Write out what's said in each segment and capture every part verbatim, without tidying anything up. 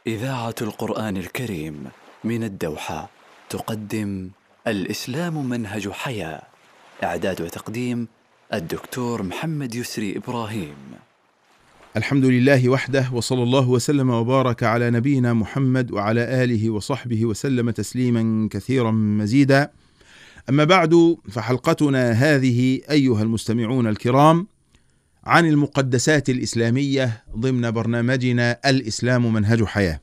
إذاعة القرآن الكريم من الدوحة تقدم الإسلام منهج حياة. إعداد وتقديم الدكتور محمد يسري إبراهيم. الحمد لله وحده، وصلى الله وسلم وبارك على نبينا محمد وعلى آله وصحبه وسلم تسليما كثيرا مزيدا. أما بعد، فحلقتنا هذه أيها المستمعون الكرام عن المقدسات الإسلامية ضمن برنامجنا الإسلام منهج حياة.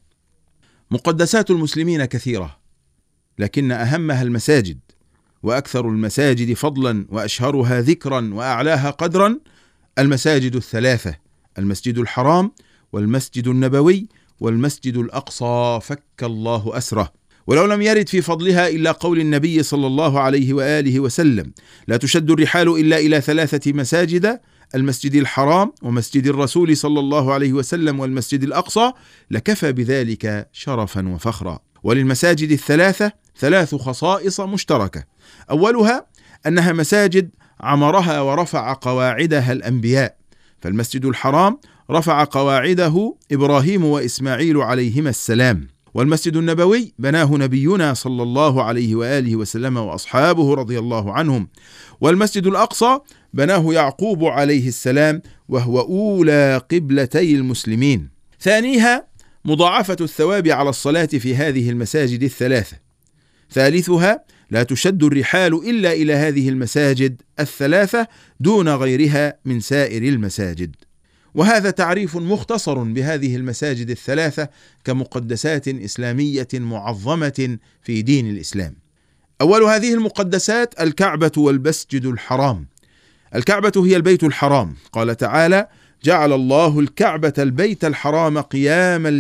مقدسات المسلمين كثيرة، لكن أهمها المساجد، وأكثر المساجد فضلا وأشهرها ذكرا وأعلاها قدرا المساجد الثلاثة: المسجد الحرام والمسجد النبوي والمسجد الأقصى فك الله أسره. ولو لم يرد في فضلها إلا قول النبي صلى الله عليه وآله وسلم: لا تشد الرحال إلا إلى ثلاثة مساجد، المسجد الحرام ومسجد الرسول صلى الله عليه وسلم والمسجد الأقصى، لكفى بذلك شرفا وفخرا. وللمساجد الثلاثة ثلاث خصائص مشتركة: أولها أنها مساجد عمرها ورفع قواعدها الأنبياء، فالمسجد الحرام رفع قواعده إبراهيم وإسماعيل عليهما السلام، والمسجد النبوي بناه نبينا صلى الله عليه وآله وسلم وأصحابه رضي الله عنهم، والمسجد الأقصى بناه يعقوب عليه السلام، وهو أولى قبلتي المسلمين. ثانيها مضاعفة الثواب على الصلاة في هذه المساجد الثلاثة. ثالثها لا تشد الرحال إلا إلى هذه المساجد الثلاثة دون غيرها من سائر المساجد. وهذا تعريف مختصر بهذه المساجد الثلاثة كمقدسات إسلامية معظمة في دين الإسلام. أول هذه المقدسات الكعبة والمسجد الحرام. الكعبة هي البيت الحرام، قال تعالى: جعل الله الكعبة البيت الحرام قياما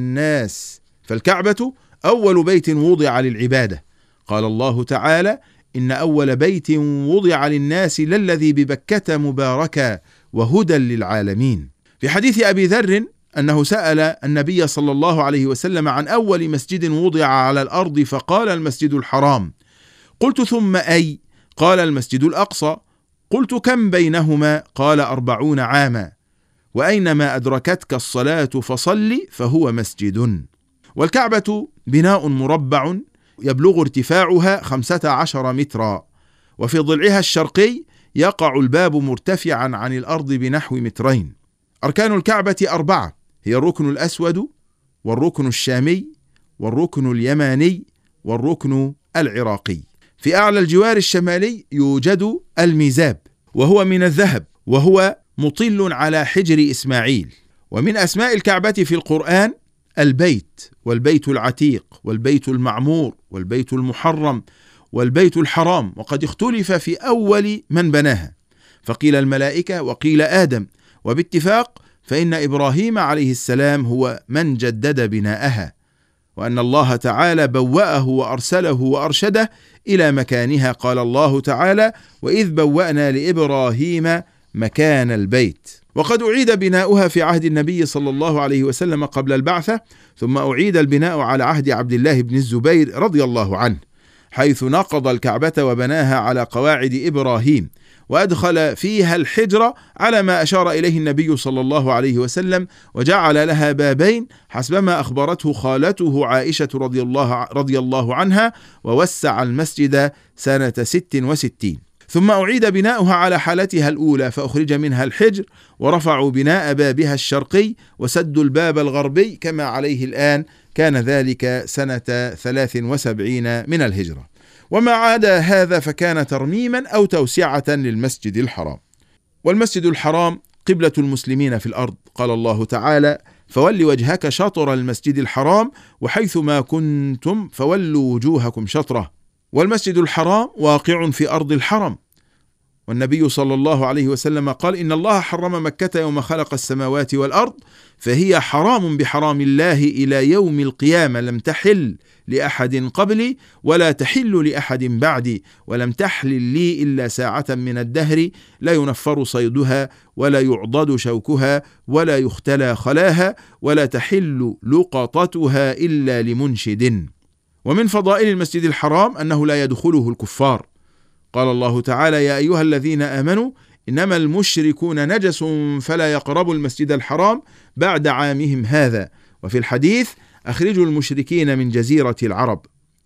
للناس، فالكعبة أول بيت وضع للعبادة. قال الله تعالى: إن أول بيت وضع للناس للذي ببكة مباركا وهدى للعالمين. في حديث أبي ذر أنه سأل النبي صلى الله عليه وسلم عن أول مسجد وضع على الأرض، فقال: المسجد الحرام. قلت: ثم أي؟ قال: المسجد الأقصى. قلت: كم بينهما؟ قال: أربعون عاما. وأينما أدركتك الصلاة فصل فهو مسجد. والكعبة بناء مربع يبلغ ارتفاعها خمسة عشر مترا، وفي ضلعها الشرقي يقع الباب مرتفعا عن الأرض بنحو مترين. أركان الكعبة أربعة، هي الركن الأسود والركن الشامي والركن اليماني والركن العراقي. في أعلى الجوار الشمالي يوجد الميزاب، وهو من الذهب، وهو مطل على حجر إسماعيل. ومن أسماء الكعبة في القرآن البيت، والبيت العتيق، والبيت المعمور، والبيت المحرم، والبيت الحرام، وقد اختلف في أول من بناها، فقيل الملائكة وقيل آدم، وباتفاق فإن إبراهيم عليه السلام هو من جدد بناءها، وأن الله تعالى بوأه وأرسله وأرشده إلى مكانها. قال الله تعالى: وإذ بوأنا لإبراهيم مكان البيت. وقد أعيد بناؤها في عهد النبي صلى الله عليه وسلم قبل البعثة، ثم أعيد البناء على عهد عبد الله بن الزبير رضي الله عنه، حيث نقض الكعبة وبناها على قواعد إبراهيم، وأدخل فيها الحجر على ما أشار إليه النبي صلى الله عليه وسلم، وجعل لها بابين حسبما أخبرته خالته عائشة رضي الله, رضي الله عنها، ووسع المسجد سنة ست وستين. ثم أعيد بناؤها على حالتها الأولى، فأخرج منها الحجر، ورفعوا بناء بابها الشرقي وسدوا الباب الغربي كما عليه الآن، كان ذلك سنة ثلاث وسبعين من الهجرة. وما عدا هذا فكان ترميما أو توسعة للمسجد الحرام. والمسجد الحرام قبلة المسلمين في الأرض، قال الله تعالى: فول وجهك شطر المسجد الحرام وحيث ما كنتم فولوا وجوهكم شطره. والمسجد الحرام واقع في أرض الحرم، والنبي صلى الله عليه وسلم قال: إن الله حرم مكة يوم خلق السماوات والأرض، فهي حرام بحرام الله إلى يوم القيامة، لم تحل لأحد قبلي ولا تحل لأحد بعدي، ولم تحلل لي إلا ساعة من الدهر، لا ينفر صيدها ولا يعضد شوكها ولا يختلى خلاها، ولا تحل لقطتها إلا لمنشد. ومن فضائل المسجد الحرام أنه لا يدخله الكفار. قال الله تعالى: يا أيها الذين آمنوا إنما المشركون نجس فلا يقربوا المسجد الحرام بعد عامهم هذا. وفي الحديث أخرجوا المشركين من جزيرة العرب.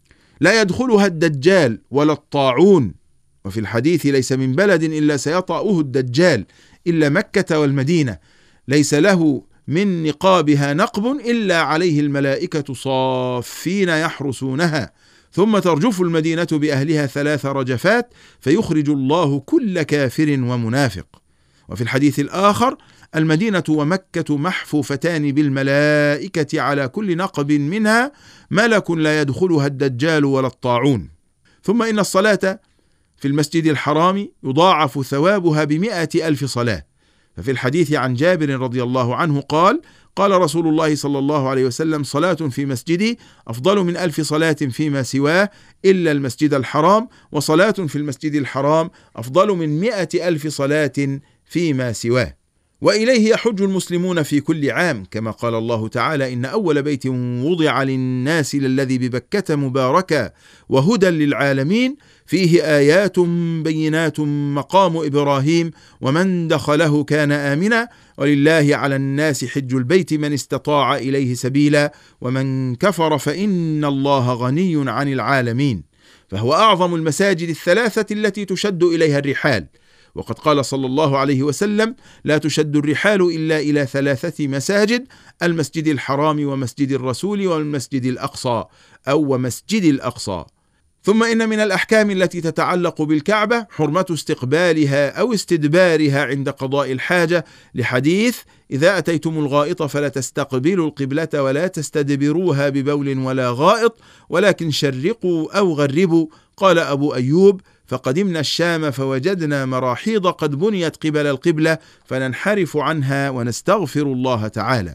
لا يدخلها الدجال ولا الطاعون. وفي الحديث ليس من بلد إلا سيطأه الدجال إلا مكة والمدينة، ليس له من نقابها نقب إلا عليه الملائكة صافين يحرسونها، ثم ترجف المدينة بأهلها ثلاث رجفات فيخرج الله كل كافر ومنافق. وفي الحديث الآخر: المدينة ومكة محفوفتان بالملائكة على كل نقب منها ملك لا يدخلها الدجال ولا الطاعون. ثم إن الصلاة في المسجد الحرام يضاعف ثوابها بمئة ألف صلاة. ففي الحديث عن جابر رضي الله عنه قال: قال رسول الله صلى الله عليه وسلم: صلاة في مسجدي أفضل من ألف صلاة فيما سواه إلا المسجد الحرام، وصلاة في المسجد الحرام أفضل من مئة ألف صلاة فيما سواه. وإليه يحج المسلمون في كل عام، كما قال الله تعالى: إن أول بيت وضع للناس للذي ببكة مباركا وهدى للعالمين فيه آيات بينات مقام إبراهيم ومن دخله كان آمنا ولله على الناس حج البيت من استطاع إليه سبيلا ومن كفر فإن الله غني عن العالمين. فهو أعظم المساجد الثلاثة التي تشد إليها الرحال. وقد قال صلى الله عليه وسلم: لا تشد الرحال إلا إلى ثلاثة مساجد: المسجد الحرام ومسجد الرسول والمسجد الأقصى أو ومسجد الأقصى. ثم إن من الأحكام التي تتعلق بالكعبة حرمة استقبالها أو استدبارها عند قضاء الحاجة، لحديث: إذا أتيتم الغائط فلا تستقبلوا القبلة ولا تستدبروها ببول ولا غائط ولكن شرقوا أو غربوا. قال أبو أيوب: فقدمنا الشام فوجدنا مراحيض قد بنيت قبل القبلة فننحرف عنها ونستغفر الله تعالى.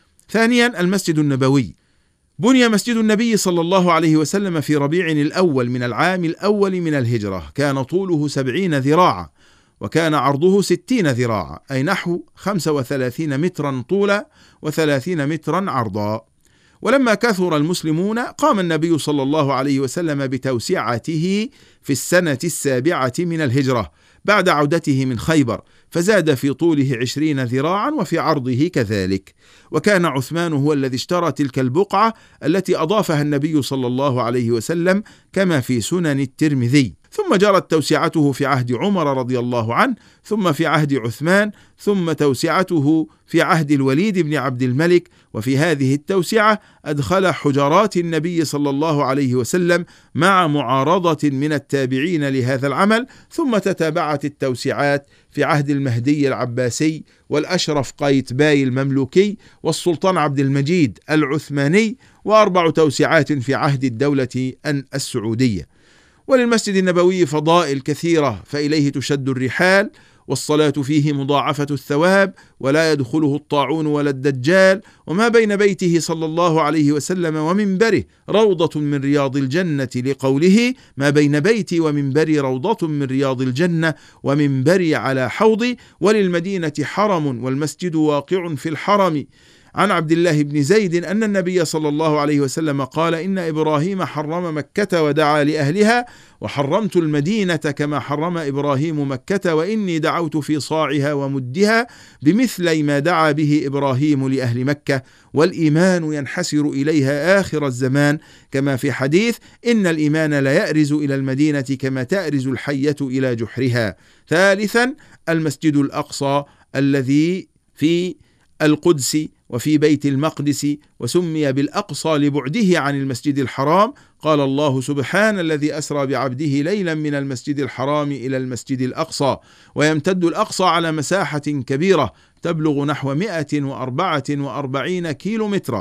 ثانيا، المسجد النبوي. بني مسجد النبي صلى الله عليه وسلم في ربيع الأول من العام الأول من الهجرة، كان طوله سبعين ذراعا وكان عرضه ستين ذراعا، أي نحو خمسة وثلاثين مترا طولا وثلاثين مترا عرضا. ولما كثر المسلمون قام النبي صلى الله عليه وسلم بتوسعته في السنة السابعة من الهجرة بعد عودته من خيبر، فزاد في طوله عشرين ذراعا وفي عرضه كذلك. وكان عثمان هو الذي اشترى تلك البقعة التي أضافها النبي صلى الله عليه وسلم كما في سنن الترمذي. ثم جرت توسعته في عهد عمر رضي الله عنه، ثم في عهد عثمان، ثم توسعته في عهد الوليد بن عبد الملك. وفي هذه التوسعة أدخل حجرات النبي صلى الله عليه وسلم مع معارضة من التابعين لهذا العمل. ثم تتابعت التوسعات في عهد المهدي العباسي والأشرف قايتباي المملوكي والسلطان عبد المجيد العثماني، وأربع توسعات في عهد الدولة السعودية. وللمسجد النبوي فضائل كثيرة، فإليه تشد الرحال، والصلاة فيه مضاعفة الثواب، ولا يدخله الطاعون ولا الدجال، وما بين بيته صلى الله عليه وسلم ومنبره روضة من رياض الجنة، لقوله: ما بين بيتي ومنبري روضة من رياض الجنة ومنبري على حوضي. وللمدينة حرم والمسجد واقع في الحرم. عن عبد الله بن زيد أن النبي صلى الله عليه وسلم قال: إن إبراهيم حرم مكة ودعا لأهلها، وحرمت المدينة كما حرم إبراهيم مكة، وإني دعوت في صاعها ومدها بمثل ما دعا به إبراهيم لأهل مكة، والإيمان ينحسر إليها آخر الزمان، كما في حديث: إن الإيمان لا يأرز إلى المدينة كما تأرز الحية إلى جحرها. ثالثا، المسجد الأقصى الذي في القدس وفي بيت المقدس، وسمي بالأقصى لبعده عن المسجد الحرام. قال الله: سبحان الذي أسرى بعبده ليلا من المسجد الحرام إلى المسجد الأقصى. ويمتد الأقصى على مساحة كبيرة تبلغ نحو مئة وأربعة وأربعين كيلو مترا،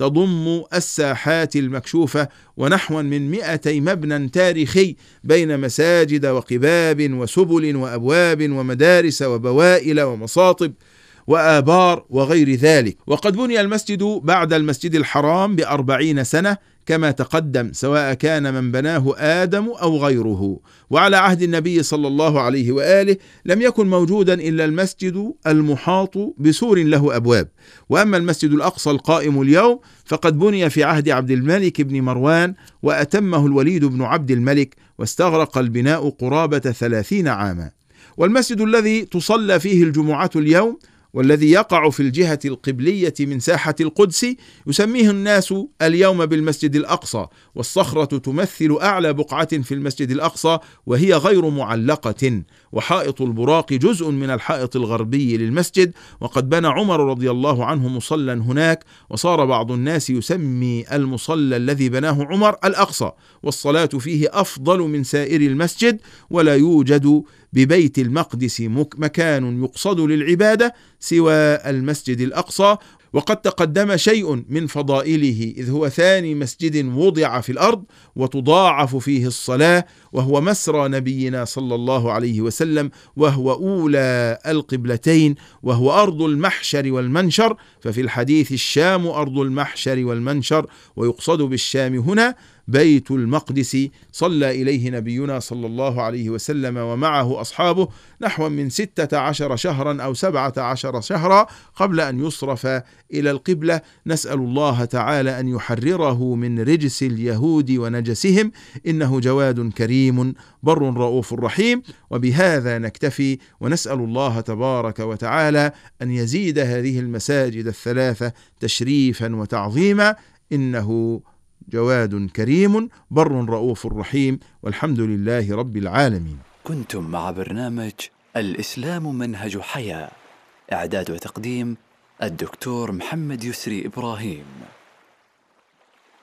تضم الساحات المكشوفة ونحو من مئتي مبنى تاريخي بين مساجد وقباب وسبل وأبواب ومدارس وبوائل ومصاطب وآبار وغير ذلك. وقد بني المسجد بعد المسجد الحرام بأربعين سنة كما تقدم، سواء كان من بناه آدم أو غيره. وعلى عهد النبي صلى الله عليه وآله لم يكن موجودا إلا المسجد المحاط بسور له أبواب. وأما المسجد الأقصى القائم اليوم فقد بني في عهد عبد الملك بن مروان، وأتمه الوليد بن عبد الملك، واستغرق البناء قرابة ثلاثين عاما. والمسجد الذي تصلى فيه الجمعة اليوم والذي يقع في الجهة القبلية من ساحة القدس يسميه الناس اليوم بالمسجد الأقصى، والصخرة تمثل أعلى بقعة في المسجد الأقصى وهي غير معلقة، وحائط البراق جزء من الحائط الغربي للمسجد، وقد بنى عمر رضي الله عنه مصلى هناك، وصار بعض الناس يسمي المصلى الذي بناه عمر الأقصى، والصلاة فيه أفضل من سائر المسجد، ولا يوجد ببيت المقدس مكان يقصد للعبادة سوى المسجد الأقصى. وقد تقدم شيء من فضائله، إذ هو ثاني مسجد وضع في الأرض وتضاعف فيه الصلاة، وهو مسرى نبينا صلى الله عليه وسلم، وهو أولى القبلتين، وهو أرض المحشر والمنشر، ففي الحديث الشام أرض المحشر والمنشر، ويقصد بالشام هنا بيت المقدس. صلى إليه نبينا صلى الله عليه وسلم ومعه أصحابه نحو من ستة عشر شهرا أو سبعة عشر شهرا قبل أن يصرف إلى القبلة. نسأل الله تعالى أن يحرره من رجس اليهود ونجسهم، إنه جواد كريم بر رؤوف رحيم. وبهذا نكتفي، ونسأل الله تبارك وتعالى أن يزيد هذه المساجد الثلاثة تشريفا وتعظيما، إنه جواد كريم بر رؤوف رحيم، والحمد لله رب العالمين. كنتم مع برنامج الإسلام منهج حياة، إعداد وتقديم الدكتور محمد يسري إبراهيم.